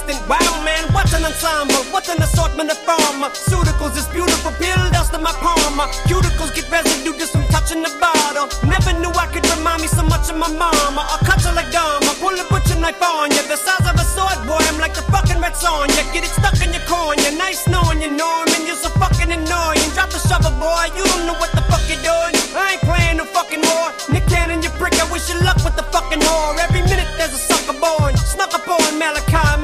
instant. Wow, man, what an ensemble, what an assortment of pharmaceuticals. This beautiful pill dust in my palm. Cuticles get residue just from touching the bottle. Never knew I could remind me so much of my mama. I'll cut you like Dharma, pull a butcher knife on you. The size